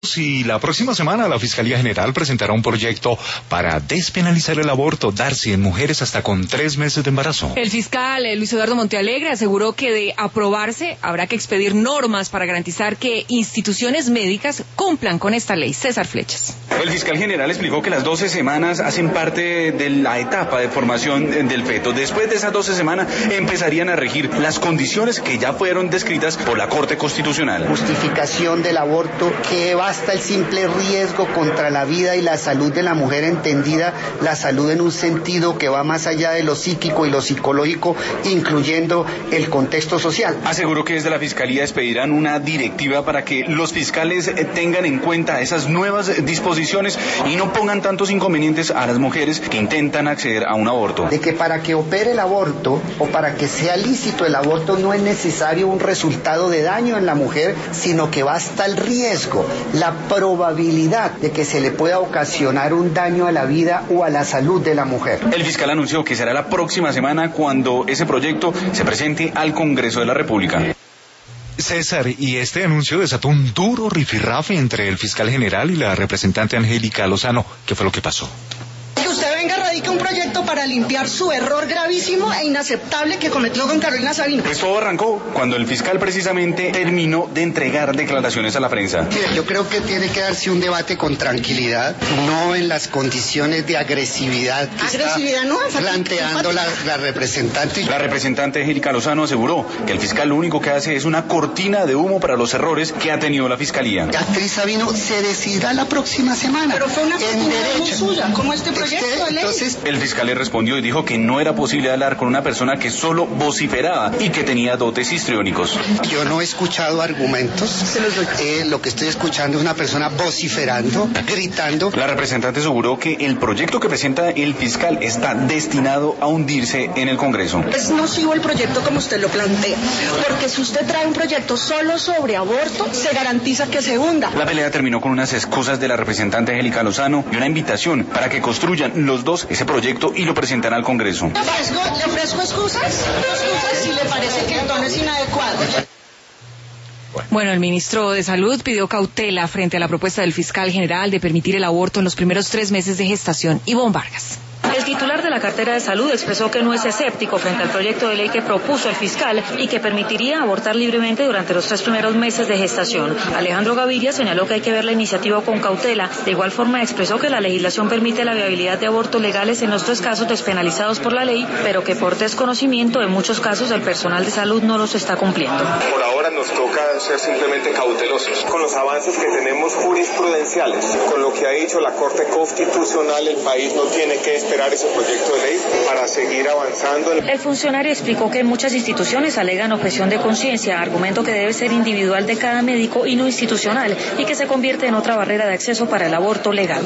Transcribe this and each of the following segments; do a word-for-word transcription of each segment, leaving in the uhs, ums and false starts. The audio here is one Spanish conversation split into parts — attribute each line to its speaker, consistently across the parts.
Speaker 1: minutos y la próxima semana la Fiscalía General presentará un proyecto para despenalizar el aborto, Darcy, en mujeres hasta con tres meses de embarazo.
Speaker 2: El fiscal eh, Luis Eduardo Montealegre aseguró que de aprobarse habrá que expedir normas para garantizar que instituciones médicas cumplan con esta ley. César Flechas.
Speaker 3: El fiscal general explicó que las doce semanas hacen parte de la etapa de formación del feto. Después de esas doce semanas empezarían a regir las condiciones que ya fueron descritas por la Corte Constitucional.
Speaker 4: Justificación del aborto, que basta el simple riesgo contra la vida y la salud de la mujer, entendida la salud en un sentido que va más allá de lo psíquico y lo psicológico, incluyendo el contexto social.
Speaker 3: Aseguró que desde la Fiscalía expedirán una directiva para que los fiscales tengan en cuenta esas nuevas disposiciones y no pongan tantos inconvenientes a las mujeres que intentan acceder a un aborto.
Speaker 4: De que para que opere el aborto o para que sea lícito el aborto no es necesario un resultado de daño en la mujer, sino que basta el riesgo, la probabilidad de que se le pueda ocasionar un daño a la vida o a la salud de la mujer.
Speaker 3: El fiscal anunció que será la próxima semana cuando ese proyecto se presente al Congreso de la República.
Speaker 1: César, y este anuncio desató un duro rifirrafe entre el fiscal general y la representante Angélica Lozano. ¿Qué fue lo que pasó?
Speaker 5: Que usted venga, radique un proyecto para limpiar su error gravísimo e inaceptable que cometió con Carolina Sabino.
Speaker 3: Pues todo arrancó cuando el fiscal precisamente terminó de entregar declaraciones a la prensa.
Speaker 4: Mira, yo creo que tiene que darse un debate con tranquilidad, no en las condiciones de agresividad que
Speaker 5: agresividad,
Speaker 4: está
Speaker 5: no,
Speaker 4: planteando la, la representante.
Speaker 3: La representante Angélica Lozano aseguró que el fiscal lo único que hace es una cortina de humo para los errores que ha tenido la fiscalía.
Speaker 4: La actriz Sabino se decidirá la próxima semana.
Speaker 5: Pero fue una cortina de humo suya, como este proyecto.
Speaker 3: Entonces, el fiscal le respondió y dijo que no era posible hablar con una persona que solo vociferaba y que tenía dotes histriónicos.
Speaker 4: Yo no he escuchado argumentos, eh, lo que estoy escuchando es una persona vociferando, gritando.
Speaker 3: La representante aseguró que el proyecto que presenta el fiscal está destinado a hundirse en el Congreso.
Speaker 5: Es nocivo el proyecto como usted lo plantea, porque si usted trae un proyecto solo sobre aborto, se garantiza que se hunda.
Speaker 3: La pelea terminó con unas excusas de la representante Angélica Lozano y una invitación para que construyan los dos ese proyecto y lo presentan al Congreso.
Speaker 5: ¿Le ofrezco, le ofrezco excusas? Excusas si le parece que el tono es inadecuado.
Speaker 2: Bueno, el ministro de Salud pidió cautela frente a la propuesta del fiscal general de permitir el aborto en los primeros tres meses de gestación. Ivonne Vargas.
Speaker 6: El titular de la cartera de salud expresó que no es escéptico frente al proyecto de ley que propuso el fiscal y que permitiría abortar libremente durante los tres primeros meses de gestación. Alejandro Gaviria señaló que hay que ver la iniciativa con cautela. De igual forma expresó que la legislación permite la viabilidad de abortos legales en los tres casos despenalizados por la ley, pero que por desconocimiento en muchos casos el personal de salud no los está cumpliendo.
Speaker 7: Por ahora nos toca ser simplemente cautelosos con los avances que tenemos jurisprudenciales, con lo que ha dicho la Corte Constitucional. El país no tiene que esperar ese proyecto de ley para seguir avanzando.
Speaker 6: El funcionario explicó que muchas instituciones alegan objeción de conciencia, argumento que debe ser individual de cada médico y no institucional, y que se convierte en otra barrera de acceso para el aborto legal.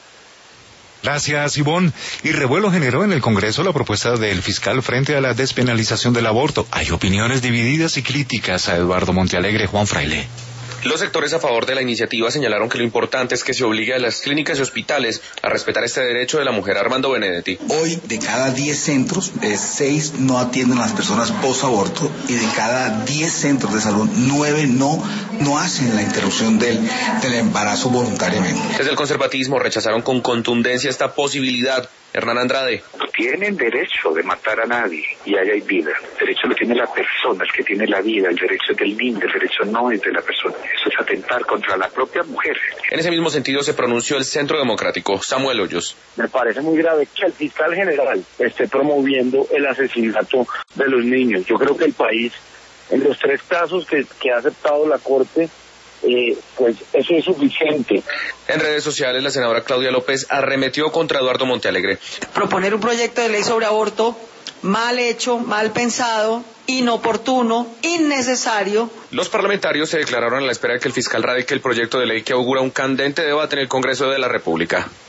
Speaker 1: Gracias, Ivonne. Y revuelo generó en el Congreso la propuesta del fiscal frente a la despenalización del aborto. Hay opiniones divididas y críticas a Eduardo Montealegre. Juan Fraile.
Speaker 8: Los sectores a favor de la iniciativa señalaron que lo importante es que se obligue a las clínicas y hospitales a respetar este derecho de la mujer. Armando Benedetti.
Speaker 9: Hoy, de cada diez centros, eh, seis no atienden a las personas post-aborto y de cada diez centros de salud, nueve no, no hacen la interrupción del, del embarazo voluntariamente.
Speaker 8: Desde el conservatismo rechazaron con contundencia esta posibilidad. Hernán Andrade.
Speaker 10: Tienen derecho de matar a nadie y ahí hay vida. El derecho lo tiene la persona, el que tiene la vida, el derecho es del niño, el derecho no es de la persona. Eso es atentar contra la propia mujer.
Speaker 8: En ese mismo sentido se pronunció el Centro Democrático. Samuel Hoyos.
Speaker 11: Me parece muy grave que el fiscal general esté promoviendo el asesinato de los niños. Yo creo que el país, en los tres casos que, que ha aceptado la Corte, Eh, pues eso es suficiente.
Speaker 8: En redes sociales la senadora Claudia López arremetió contra Eduardo Montealegre.
Speaker 12: Proponer un proyecto de ley sobre aborto mal hecho, mal pensado, inoportuno, innecesario.
Speaker 8: Los parlamentarios se declararon a la espera de que el fiscal radique el proyecto de ley que augura un candente debate en el Congreso de la República.